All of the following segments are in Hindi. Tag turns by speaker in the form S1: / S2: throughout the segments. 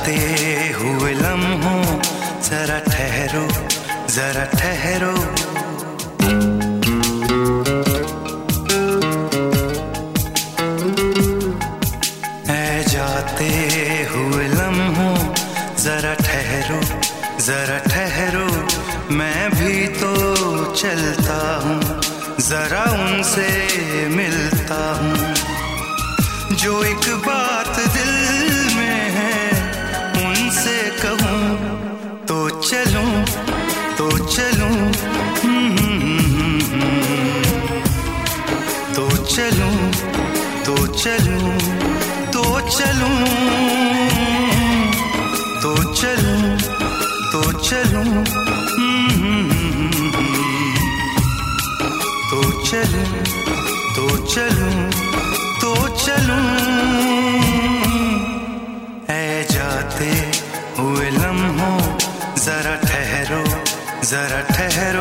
S1: जाते हुए लम्हों जरा ठहरो, जरा ठहरो। ऐ जाते हुए लम्हों जरा ठहरो, जरा ठहरो। मैं भी तो चलता हूँ, जरा उनसे मिलता हूँ। जो एक बात दिल में है उनसे कहूँ तो चलूं, तो चलूं, तो चलूं, तो चलूं, तो चलूं, तो चलूं, तो चलूं, तो चलूं, तो चलूं, तो चलूं। ऐ जाते हुए लम्हों जरा ठहरो, जरा ठहरो।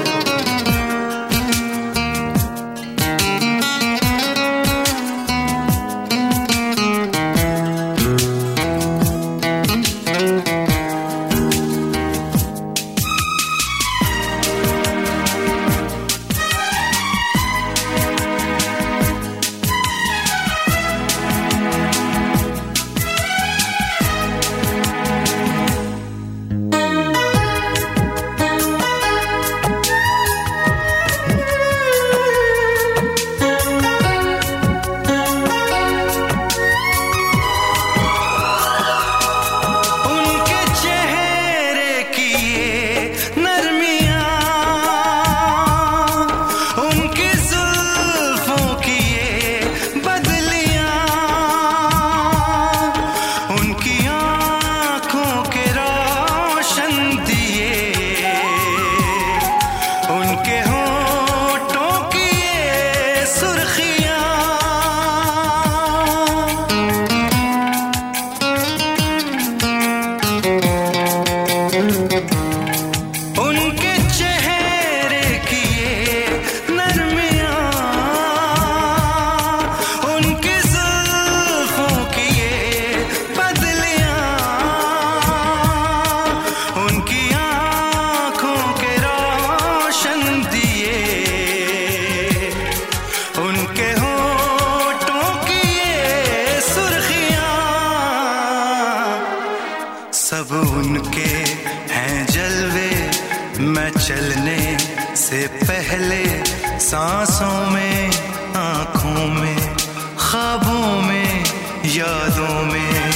S1: सब उनके हैं जलवे, मैं चलने से पहले सांसों में, आँखों में, ख्वाबों में, यादों में,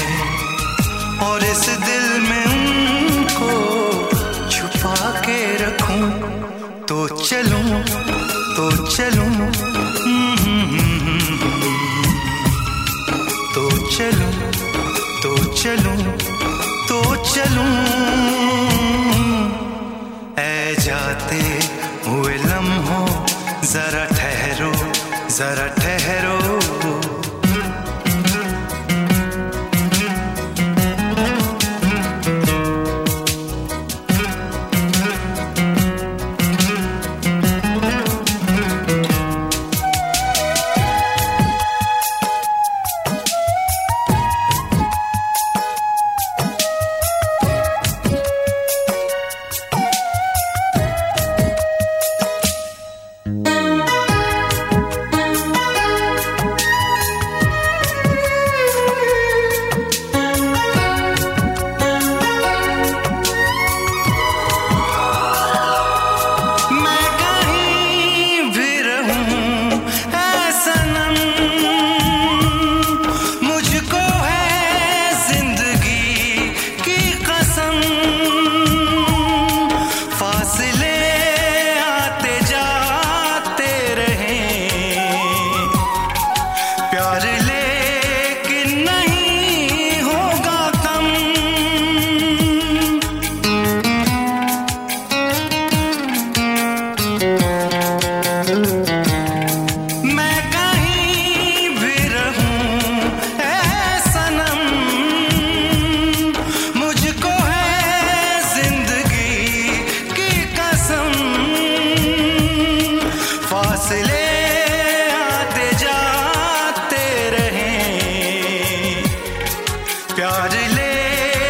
S1: और इस दिल में उनको छुपा के रखूं तो चलूं, तो चलूं, तो चलूं, तो चलूं, तो चलूं। ऐ जाते हुए लम्हों जरा ठहरो, जरा ठहरो। प्यार ले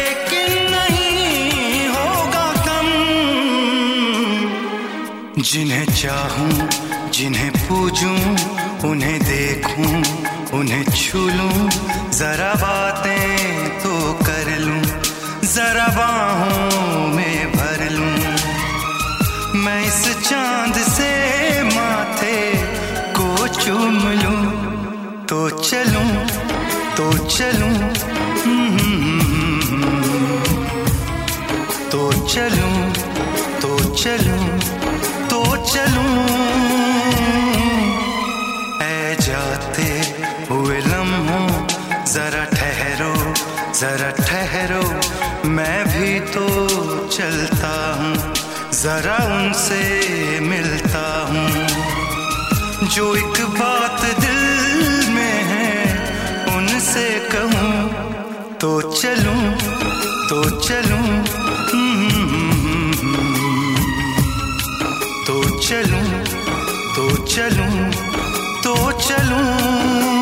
S1: जिन्हें चाहूं, जिन्हें पूजूं, उन्हें देखूं, उन्हें छू लूं, जरा बातें तो कर लूं, जरा बाहों में भर लूं। मैं इस चांद से माथे को चूम लूं, तो चलूं, तो चलूं, तो चलूं, तो चलूं, तो चलूं। ऐ जाते हुए लम्हों, जरा ठहरो, जरा ठहरो, मैं भी तो चलता हूँ, जरा उनसे मिलता हूँ। जो एक बात दिल में है उनसे कहूँ, तो चलूं, तो चलूं, तो चलूं, तो चलूं, तो चलूं।